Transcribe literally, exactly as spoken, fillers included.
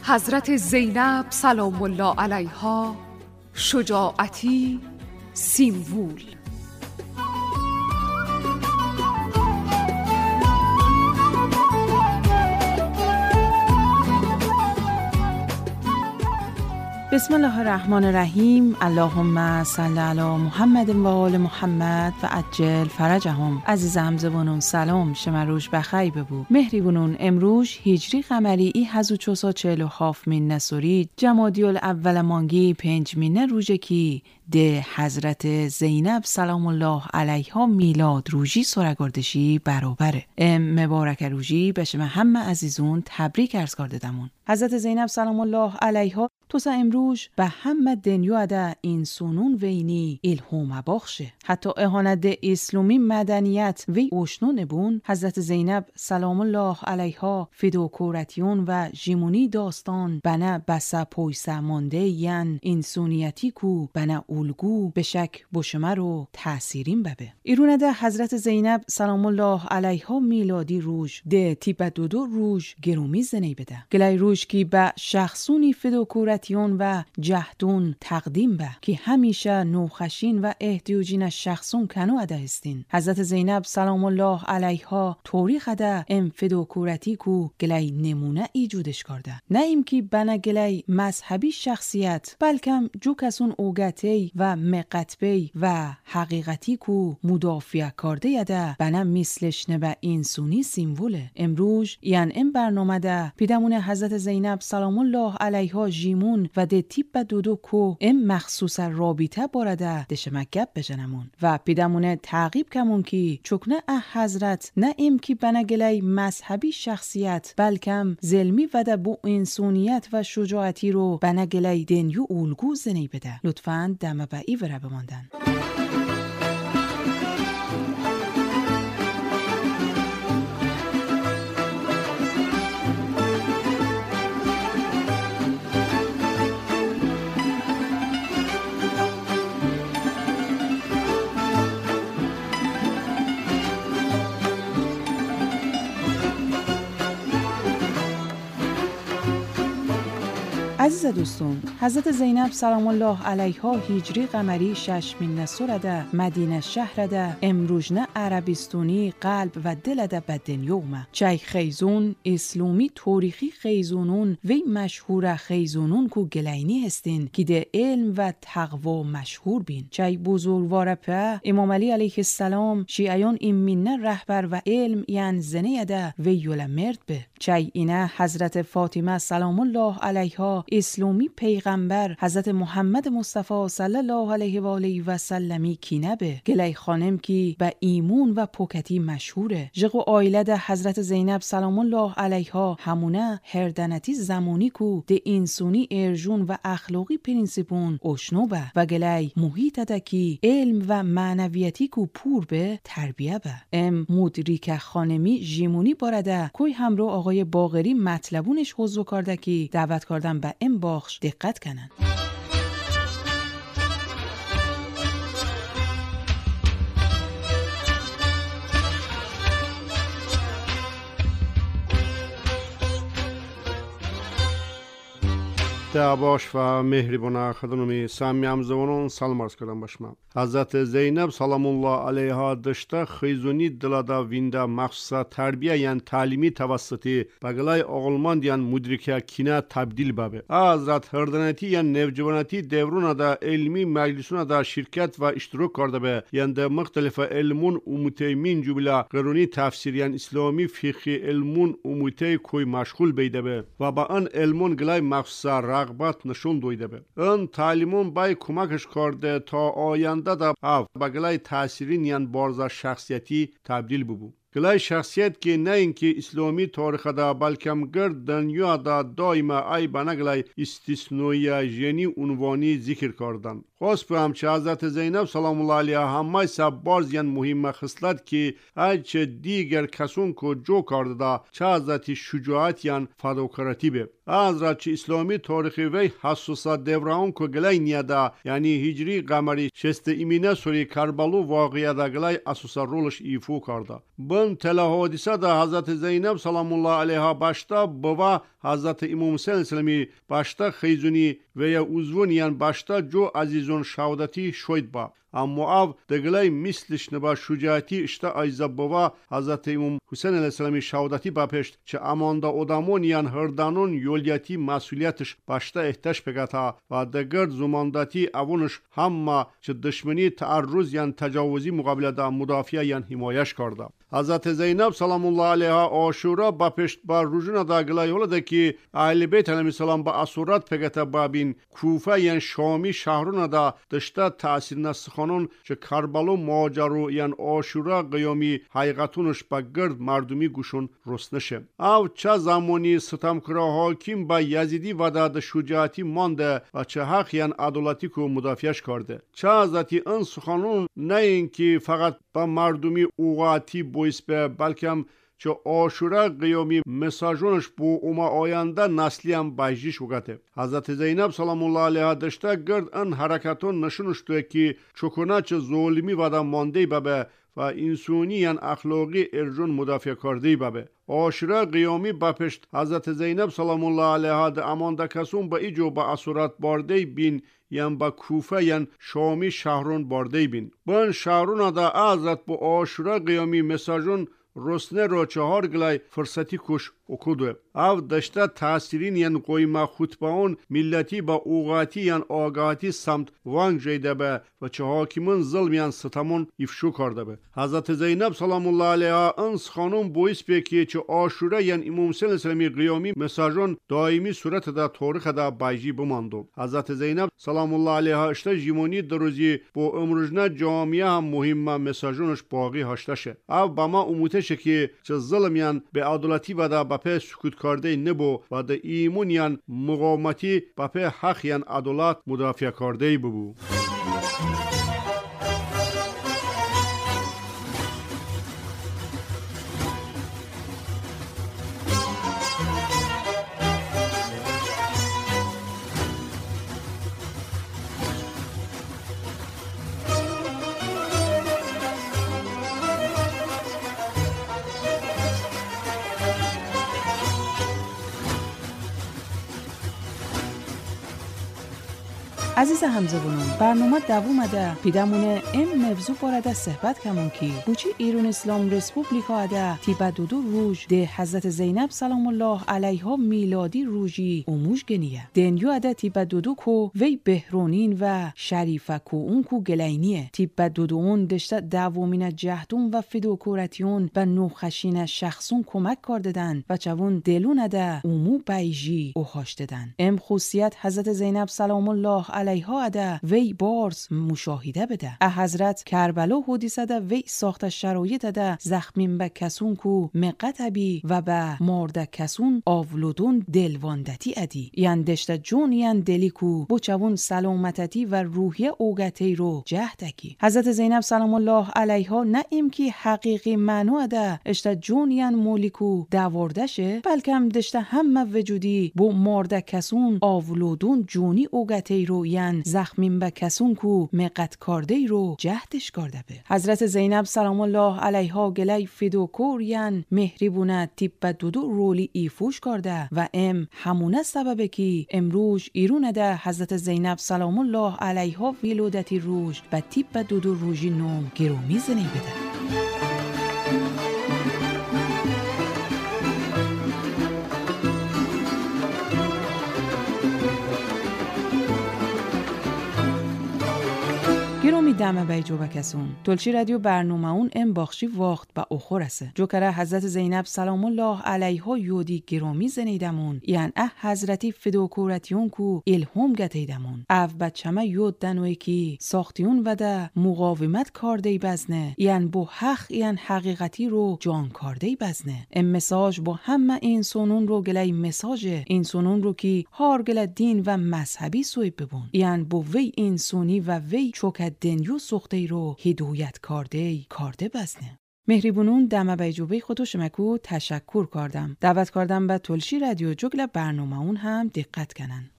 حضرت زینب سلام الله علیها شجاعتی سیمبول. بسم الله الرحمن الرحیم. اللهم صل علی محمد و آل محمد و عجل فرجهم. عزیزم زبونون سلام شما روش بخیر ببو. مهری بونون امروز هجری قمری ای هزو چوسا چهل و هاف من نسوری جمادی الاول مانگی پنج مینه روژه کی ده حضرت زینب سلام الله علیها میلاد روژی سرگردشی برابره. ام مبارک روژی به شما همه عزیزون تبریک ارز کرده دمون. حضرت زینب سلام الله علیها توسا امروز به همه دنیا اده این سونون وینی الهام بخشه. حتی اهانت ده اسلامی مدنیت وی اوشنون بون حضرت زینب سلام الله علیها فداکارتیون و جیمونی داستان بنا بسا پویسا مانده ین انسانیتی کو بنا الگو به شک بشمه رو تأثیرین ببه. ایرونه ده حضرت زینب سلام الله علیها میلادی روش ده تیپ دودو روش گرومی زنی بده. گلای روش کی به شخصونی فداکارتیون و جهدون تقدیم به که همیشه نوخشین و احتیاجین شخصون کنو اده هستین. حضرت زینب سلام الله علیها تاریخ اده ام فداکارتی کو گلای نمونه ایجودش کرده. نه ایم کی بنا گلای مذهبی شخصیت بلکم جو کسون اوگتی و مقتبی و حقیقتی کو مدافع کرده یده بنا مثلش نبه انسونی سیمبوله. امروز یعن ام برنامه ده پیدمون حضرت زینب سلام الله علیها جیمون و ده تیپ دودو کو ام مخصوص رابطه بارده دشه مگب بجنمون و پیدمونه تعقیب کمون کی چکنه اه حضرت نه ام کی بنگلی مذهبی شخصیت بلکم ظلمی و ده بو انسانیت و شجاعتی رو بنگلی دنیو اولگو زنی بده. لطفاً دم بایی وره بماندن. عزیز دوستون، حضرت زینب سلام الله علیها هجری قمری شش من نسورده مدینه شهرده امروجنه عربستونی قلب و دلده به دنیومه. چای خیزون اسلامی تاریخی خیزونون وی مشهور خیزونون کو گلینی هستین که ده علم و تقوا مشهور بین. چای بزرگوار په امام علی علیه السلام شیعیان این منه رهبر و علم یعن زنه ده وی یول مرد به. چای اینه حضرت فاطمه سلام الله علیها اسلامی پیغمبر حضرت محمد مصطفی صلی الله علیه و آله و سلمی کینه به گلی خانم کی به ایمون و پوکتی مشهوره. جگو آیله ده حضرت زینب سلام الله علیها همونه هردنتی زمانی کو ده انسانی ارجون و اخلاقی پرینسیپون اشنو به و گلی محیط ده کی علم و معنویتی کو پور به تربیه به. ام مدریک خانمی جیمونی بارده کوی همرو آقای باقری مطلبونش حضور کرده کی دعوت کردن به ام باخش دقت کنن. دعواش و مهربان خدمت سامیام زبانون سلام عرض کردم باشم. حضرت زینب سلام الله علیها داشته خیزونی دلادا ویندا مخصوصا تربیه یان تعلیمی توسطی بغلای اغلماند یان مدرکه کینه تبدیل بابه. حضرت هردنتی یان نوجوانتی دورون دا علمی مجلسون دا شرکت و اشتراک کرده به یان دا مختلف علمون امتیمین جبلا قرونی تفسیر یان اسلامی فقهی علمون امتی کوی مشغول بیده به و با آن علمون گلای مخصوصا رغبت نشون دویده به. آن تعلیمون بای کمکش کرده تا آینده دا اف بغلای تأثیرین یان بارزا شخصیتی تبدیل ببو. گلای شخصیت که نه اینکه اسلامی تاریخ دا بلکم گرد دنیا دا دائما ای بنا گلای استثنایی جنی عنوانی ذکر کردن. خواست بهم چه حضرت زینب سلام الله علیها همه سبارز یان مهم خصلت که هرچ دیگر کسون کو جو کرده دا چه حضرت شجاعت یان فداکاری به حضرت چه اسلامی تاریخی وی حساسا دوران کو گلای نیادا یعنی هجری قمری شست ایمینه سوری کربلو واقعیا دا گلای اساسا رولش ایفو کرده بن تلا حادثه دا حضرت زینب سلام الله علیها başta baba Hazreti İmam Hüseyin Selami başta xeyzuni veya uzvun yan başta jo azizun şavdati şoyd ba amma av deglay mislish neba şucaati işte ayza baba Hazreti İmam Hüseyin Aleyhisselam'ı şavdati ba peşt çe amanda odamon yan hırdanun yolyati masuliyetish başta ihtaç pegata ve degard zumandati avunush hamma çe düşmani taarruz yan tecavüzi muqabilada mudafiya yan himayeş karda Hazreti Zeynep salamullah aleyha aşura ba peşt ba rujuna da glay olada ki Ahl-i Beyt aleyhisselam ba asurat pegata babin Kufa yan Şami şahruna da dışta tasirine sıxanın çe Karbalo macaru yan aşura qiyami haqiqatunush ba gırd mardumi guşun rosneşe av ça zamani sitamkira hakim ba Yazidi vada da şucaati mande ve çe haq yan adalati ko mudafiyaş kardı ça hazreti in sıxanın neyin ki fakat ba mardumi uğati bois be balkam چه آشورا قیامی مساجونش بو اوما آینده نسلی هم بایجیش وگته حضرت زینب سلام الله علیها دشته گرد ان حرکتون نشونشتوه که چکونه چه ظلمی ودا مانده ببه و انسانی یان اخلاقی ارجون مدافع کرده ببه آشورا قیامی بپشت حضرت زینب سلام الله علیها ده امانده کسون با ایجو با اسورت بارده بین یان با کوفه یان شامی شهرون بارده بین بان شهرون دا حضرت با آشورا قیامی مساجون رسنه رو چهار گلای فرصتی کش okudu. Av dışta tasirin yan koyma xutbaun milleti ba uğati yan agati samt van jeyde be ve çe hakimin zulmiyan sıtamun ifşu karda be. Hazreti Zeynep salamullah aleyha ans xanum bois peki çe aşura yan İmam Hüseyin Aleyhisselam'ı qiyami mesajın daimi surette tarixda da bayji bumandu. Hazreti Zeynep salamullah aleyha işte jimoni daruzi bu ömrüjne camiye ham muhimma mesajınış baqi haştaşe. Av bama umuteşe ki çe zulmiyan be adalati ve da بپه سکوت کرده نبو و ده ایمون یان مقاومتی بپه حق یان عدالت مدافع کرده ببو. عزیز همزبونون برنامه دوومده پیدمونه ام موضوع بارده صحبت کمون کی بوچی ایران اسلام رسپوبلیکا اده تیبه دودو روژ ده حضرت زینب سلام الله علیها میلادی روژی اموش گنیه دنیو اده تیبه دودو کو وی بهرونین و شریفه کو اون کو گلینیه تیبه دودو اون دشته دوومین جهدون و فدوکورتیون و نوخشین شخصون کمک کرددن و چوون دلون اده امو بیجی او هاشتدن ام خوصیت حضرت زینب سلام الله علیها اده وی بارز مشاهده بده اه حضرت کربلا حدیثه ده وی ساخت شرایط ده زخمین به کسون کو مقتبی و به مارده کسون آولودون دلواندتی ادی یان دشت جون یان دلی کو بچوون سلامتتی و روحیه اوگتی رو جهدکی حضرت زینب سلام الله علیها نه ام کی حقیقی معنو ده اشت جون یان مولیکو داوردشه بلکم دشت همه وجودی بو مارده کسون آولودون جونی اوگتی رو یان زخمین به کسون کو مقت کرده رو جهدش کرده به حضرت زینب سلام الله علیها گلی فدوکور یان مهریبونه تیپ دودو رولی ایفوش کرده و ام همونه سببه که امروز ایرون ده حضرت زینب سلام الله علیها ولادتی روش و تیپ دودو روژی نوم گرومی زنی بده گرامی دمه بیجو بکسون تلچی رادیو برنامه اون ام باخشی وقت با اخورسه جوکره حضرت زینب سلام الله علیها یودی گرامی زنیدمون یعن اه حضرتی فدوکورتیون کو الهام گتیدمون او بچمه یود دنوی کی ساختیون و ده مقاومت کارده بزنه یعن بو حق یعن حقیقتی رو جان کارده بزنه ام مساج با همه این سونون رو گلی مساج این سونون رو کی هار گل دین و مذهبی سوی ببون یعن بو وی این سونی و وی چوکت دنیو سخته رو هدایت کارده کارده بزنه. مهریبونون دمه بیجوبه خودو شمکو تشکر کردم. دعوت کردم به تلشی رادیو جگل برنامه اون هم دقت کنن.